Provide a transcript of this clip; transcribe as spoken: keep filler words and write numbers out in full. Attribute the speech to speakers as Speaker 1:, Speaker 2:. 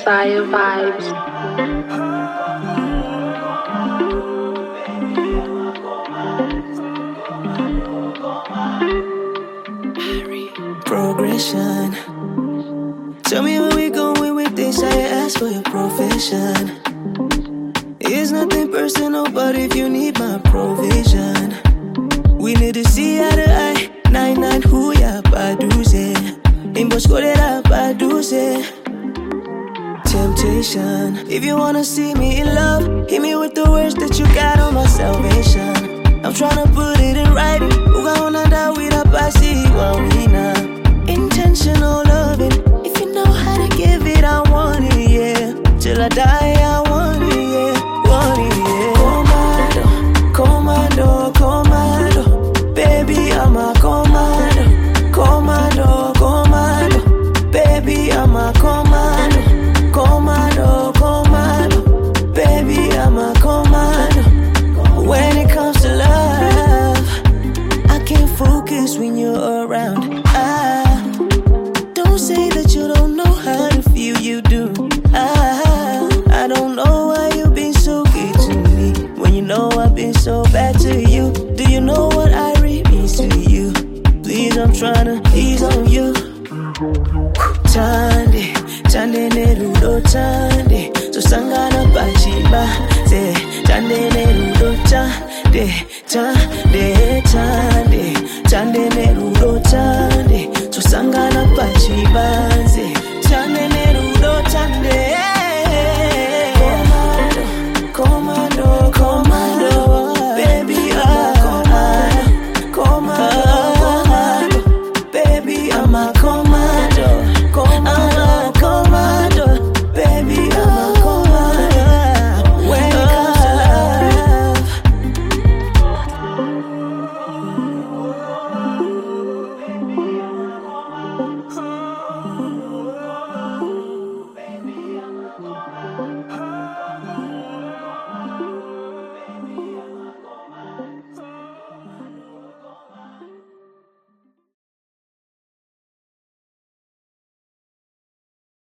Speaker 1: Josiah Vibes.
Speaker 2: Progression. Tell me where we going with this. I ask for your profession. It's nothing personal, but if you need my provision, we need to see eye to eye. Nine nine who ya paduze. Imbos kolera paduze. Temptation. If you wanna see me in love, hit me with the words that you got on my salvation. I'm tryna put it in writing. Uga onanda wira pasi wawina. Intentional loving. If you know how to give it, I want it, yeah. Till I die, I want it, yeah. Want it, yeah. Commando, commando, commando. Baby, I'm a commando. Commando, commando. Baby, I'm a commando. Commando, commando. Baby, I'm a commando. When it comes to love, I can't focus when you're around. I don't say that you don't know how to feel, you do. I, I don't know why you've been so good to me when you know I've been so bad to you. Do you know what I really means to you? Please, I'm tryna ease on you. Tande, tande nerudo tande. So sangana pachiba, se tande nerudo tande, tande, tande, tande nerudo tande. So sangana pachiba.